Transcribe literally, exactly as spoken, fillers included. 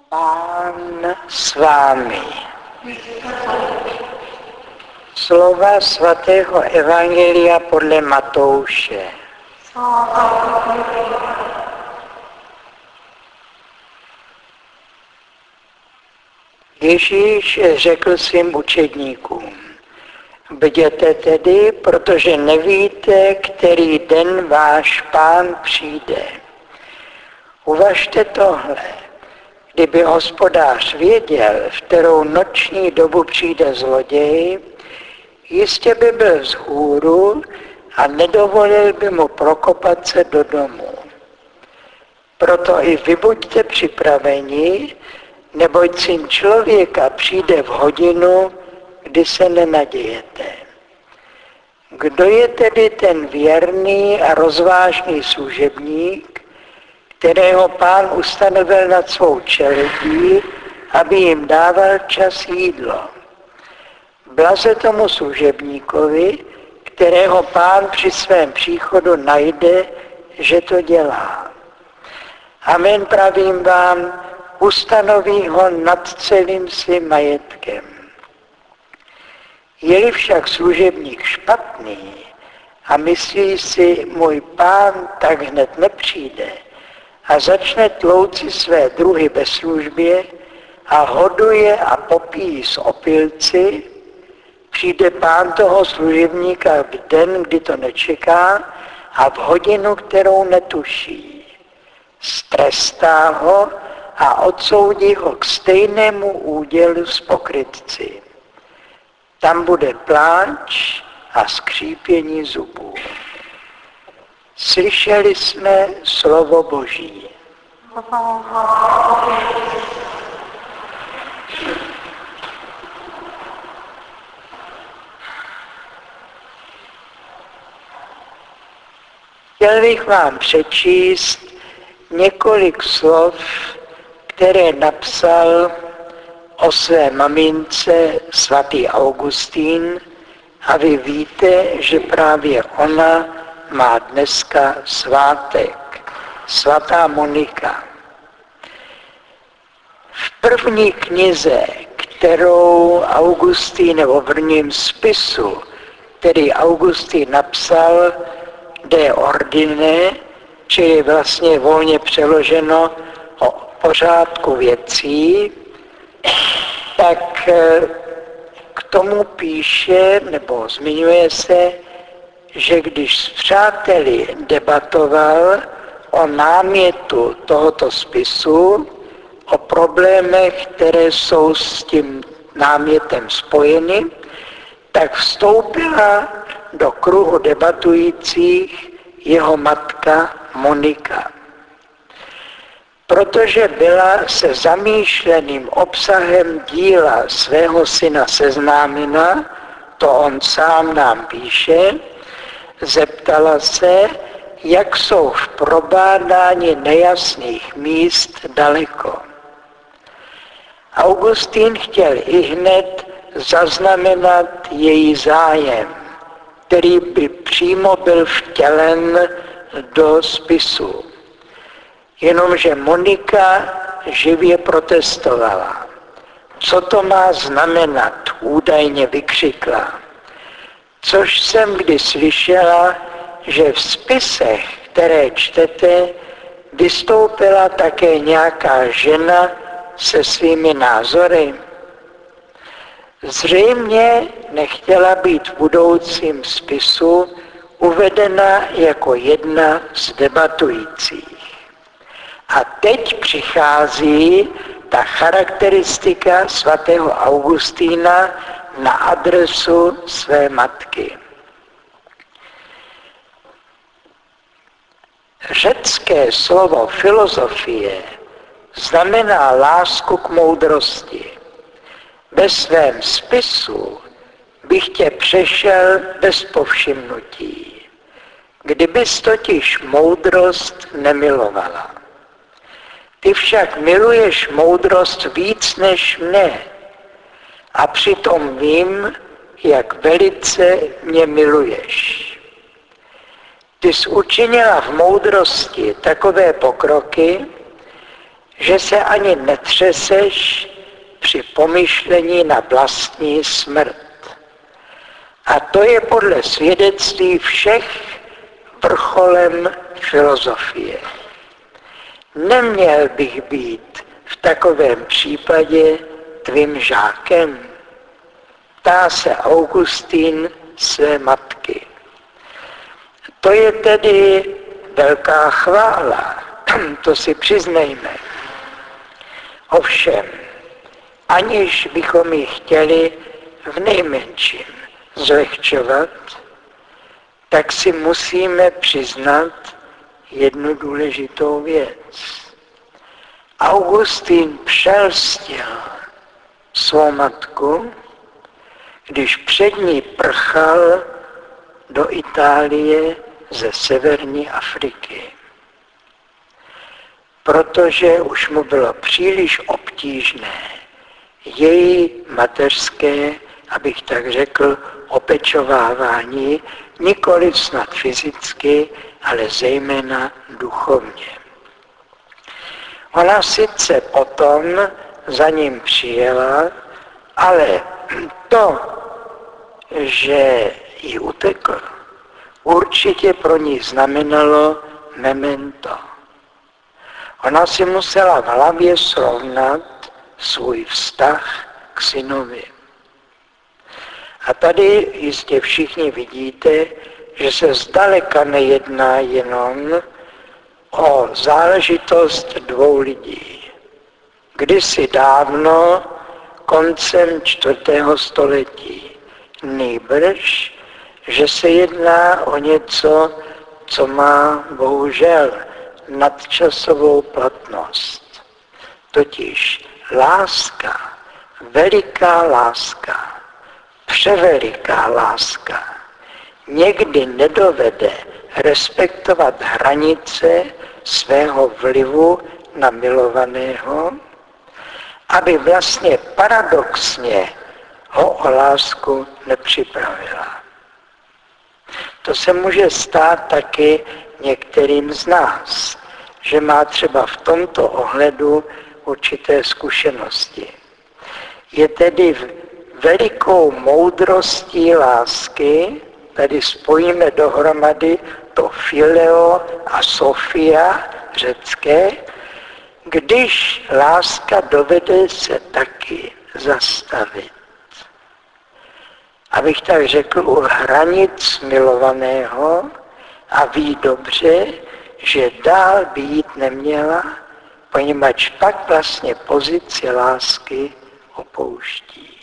Pán s vámi. Slova svatého Evangelia podle Matouše. Ježíš řekl svým učedníkům: bděte tedy, protože nevíte, který den váš Pán přijde. Uvažte tohle. Kdyby hospodář věděl, v kterou noční dobu přijde zloděj, jistě by byl vzhůru a nedovolil by mu prokopat se do domu. Proto i vy buďte připraveni, neboť Syn člověka přijde v hodinu, kdy se nenadějete. Kdo je tedy ten věrný a rozvážný služebník, kterého Pán ustanovil nad svou čeledí, aby jim dával čas jídlo? Blaze tomu služebníkovi, kterého Pán při svém příchodu najde, že to dělá. Amen, pravím vám, ustanoví ho nad celým svým majetkem. Je-li však služebník špatný a myslí si, můj Pán tak hned nepřijde, a začne tlouci své druhy ve službě a hoduje a popíjí s opilci, přijde Pán toho služebníka v den, kdy to nečeká, a v hodinu, kterou netuší. Strestá ho a odsoudí ho k stejnému údělu s pokrytci. Tam bude pláč a skřípění zubů. Slyšeli jsme slovo Boží. Chtěl bych vám přečíst několik slov, které napsal o své mamince svatý Augustín, a vy víte, že právě ona má dneska svátek, svatá Monika. V první knize, kterou Augustín, nebo v prvním spisu, který Augustín napsal, De Ordine, čili vlastně volně přeloženo o pořádku věcí, tak k tomu píše, nebo zmiňuje se, že když s přáteli debatoval o námětu tohoto spisu, o problémech, které jsou s tím námětem spojeny, tak vstoupila do kruhu debatujících jeho matka Monika. Protože byla se zamýšleným obsahem díla svého syna seznámena, to on sám nám píše, zeptala se, jak jsou v probádání nejasných míst daleko. Augustín chtěl ihned zaznamenat její zájem, který by přímo byl vtělen do spisu. Jenomže Monika živě protestovala. Co to má znamenat, údajně vykřikla. Což jsem kdy slyšela, že v spisech, které čtete, vystoupila také nějaká žena se svými názory. Zřejmě nechtěla být v budoucím spisu uvedena jako jedna z debatujících. A teď přichází ta charakteristika svatého Augustína na adresu své matky. Řecké slovo filozofie znamená lásku k moudrosti. Ve svém spisu bych tě přešel bez povšimnutí, kdybys totiž moudrost nemilovala. Ty však miluješ moudrost víc než mne a přitom vím, jak velice mě miluješ. Ty jsi učinila v moudrosti takové pokroky, že se ani netřeseš při pomyšlení na vlastní smrt. A to je podle svědectví všech vrcholem filozofie. Neměl bych být v takovém případě tvým žákem? Ptá se Augustín své matky. To je tedy velká chvála, to si přiznejme. Ovšem, aniž bychom ji chtěli v nejmenším zlehčovat, tak si musíme přiznat jednu důležitou věc. Augustín přelstil svou matku, když před ní prchal do Itálie ze severní Afriky. Protože už mu bylo příliš obtížné její mateřské, abych tak řekl, opečovávání, nikoli snad fyzicky, ale zejména duchovně. Ona sice potom za ním přijela, ale to, že jí utekl, určitě pro ní znamenalo memento. Ona si musela v hlavě srovnat svůj vztah k synovi. A tady jistě všichni vidíte, že se zdaleka nejedná jenom o záležitost dvou lidí. Kdysi dávno, koncem čtvrtého století, nýbrž, že se jedná o něco, co má bohužel nadčasovou platnost. Totiž láska, veliká láska, převeliká láska, někdy nedovede respektovat hranice svého vlivu na milovaného, aby vlastně paradoxně ho o lásku nepřipravila. To se může stát taky některým z nás, že má třeba v tomto ohledu určité zkušenosti. Je tedy velikou moudrostí lásky, tady spojíme dohromady to fileo a sofia řecké, když láska dovede se taky zastavit. Abych tak řekl, u hranic milovaného a ví dobře, že dál být neměla, poněvadž pak vlastně pozici lásky opouští.